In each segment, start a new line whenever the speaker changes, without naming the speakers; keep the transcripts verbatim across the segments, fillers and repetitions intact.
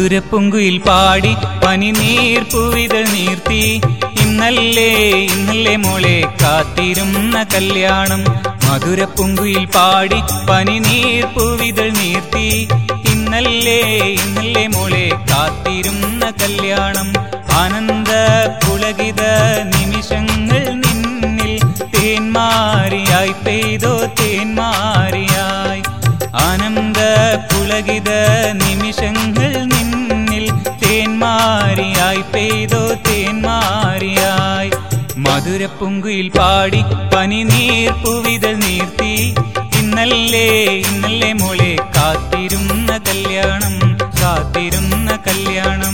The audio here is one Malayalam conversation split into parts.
മധുരപ്പൊങ്കുയിൽ പാടി പനിനീർപ്പുവിതൾ നീർത്തി ഇന്നല്ലേ ഇന്നല്ലേ മോളെ കാത്തിരുന്ന കല്യാണം. മധുരപ്പൊങ്കുയിൽ പാടി പനിനീർപ്പുവിതൾ നീർത്തി ഇന്നല്ലേ ഇന്നല്ലേ മോളെ കാത്തിരുന്ന കല്യാണം. ആനന്ദ പുളകിത നിമിഷങ്ങൾ നിന്നിൽ തേന്മാരിയായി പെയ്തോ തേന്മാരിയായി. ആനന്ദ പുളകിത നിമിഷങ്ങൾ നിന്നിൽ തേന്മാരിയായി പെയ്തോ തേന്മാരിയായി. മധുരപ്പൊങ്കുയിൽ പാടി പനിനീർപ്പുവിതൾ നീർത്തി ഇന്നല്ലേ ഇന്നല്ലേ മോളെ കാത്തിരുന്ന കല്യാണം കാത്തിരുന്ന കല്യാണം.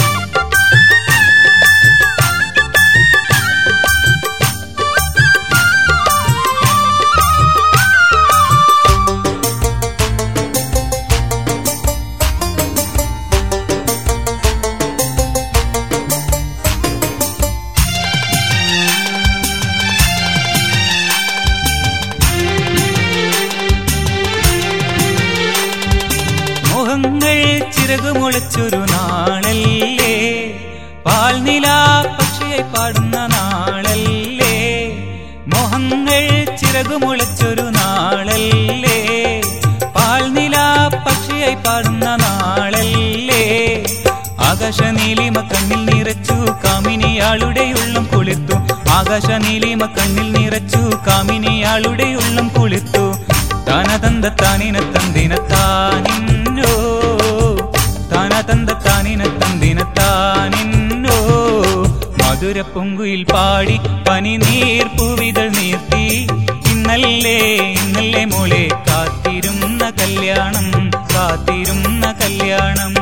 മോഹങ്ങൾ ചിറകുമുളച്ചൊരു നാളല്ലേ, പാൽനിലാ പക്ഷിയായി പാടുന്ന നാളല്ലേ. മോഹങ്ങൾ ചിറകുമുളച്ചൊരു നാളല്ലേ, പാൽനിലാ പക്ഷിയായി പാടുന്ന നാളല്ലേ. ആകാശനീലിമ കണ്ണിൽ നിറച്ചു കാമിനിയാളുടെ ഉള്ളം കുളിർത്തു. ആകാശനീലിമ കണ്ണിൽ നിറച്ചു കാമിനിയാളുടെ ഉള്ളം കുളിർത്തു. താനതന്ത താനിന തന്തിന താനിന്നോ താനതന്ത താനിന തന്തിന താനിന്നോ. മധുരപ്പൊങ്കുയിൽ പാടി പനിനീർപ്പുവിതൾ നീർത്തി ഇന്നല്ലേ ഇന്നല്ലേ മോളെ കാത്തിരുന്ന കല്യാണം കാത്തിരുന്ന കല്യാണം.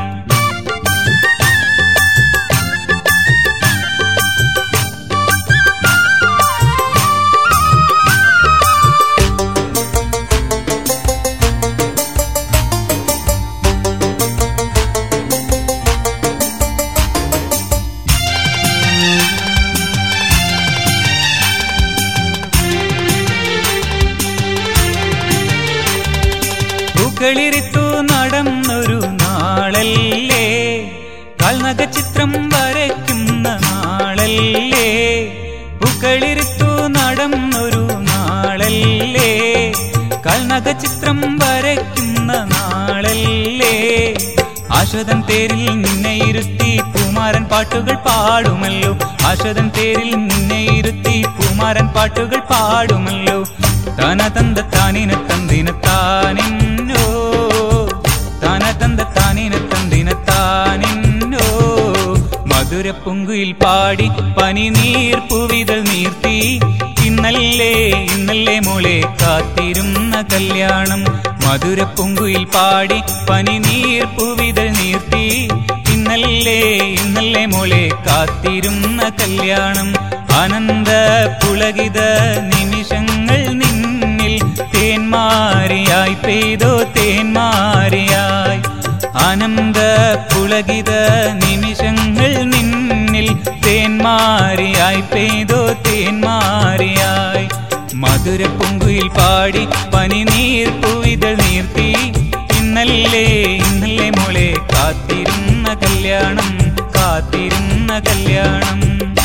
പൂക്കളിരിത്തു നടന്നൊരു നാളല്ലേ, കാൽനഖചിത്രം വരയ്ക്കുന്ന നാളല്ലേ. പൂക്കളിരിത്തു നടന്നൊരു നാളല്ലേ, കാൽനഖചിത്രം വരയ്ക്കുന്ന നാളല്ലേ. ആശ്വതൻ തേരിൽ നിന്നെ ഇരുത്തി പൂമാരൻ പാട്ടുകൾ പാടുമല്ലോ. ആശ്വതൻ തേരിൽ നിന്നെ ഇരുത്തി പൂമാരൻ പാട്ടുകൾ പാടുമല്ലോ. താനതന്ത താനിന തന്തിന താനിന്നോ താനതന്ത താനിന തന്തിന താനിന്നോ. മധുരപ്പൊങ്കുയിൽ പാടി പനിനീർപ്പുവിതൾ നീർത്തി ഇന്നല്ലേ ഇന്നല്ലേ മോളെ കാത്തിരുന്ന കല്യാണം. മധുരപ്പൊങ്കുയിൽ പാടി പനിനീർപ്പുവിതൾ നീർത്തി ഇന്നല്ലേ ഇന്നല്ലേ മോളെ കാത്തിരുന്ന കല്യാണം. ആനന്ദ പുളകിത നിമിഷങ്ങൾ നിന്നിൽ തേന്മാരിയായി പെയ്തോ തേന്മാരിയായി. ആനന്ദ പുളകിത നിമിഷങ്ങൾ നിന്നിൽ തേന്മാരിയായി പെയ്തോ തേന്മാരിയായി. മധുരപ്പൊങ്കുയിൽ പാടി പനിനീർപ്പുവിതൾ നീർത്തി ഇന്നല്ലേ ഇന്നല്ലേ മോളെ കാത്തിരുന്ന കല്യാണം കാത്തിരുന്ന കല്യാണം.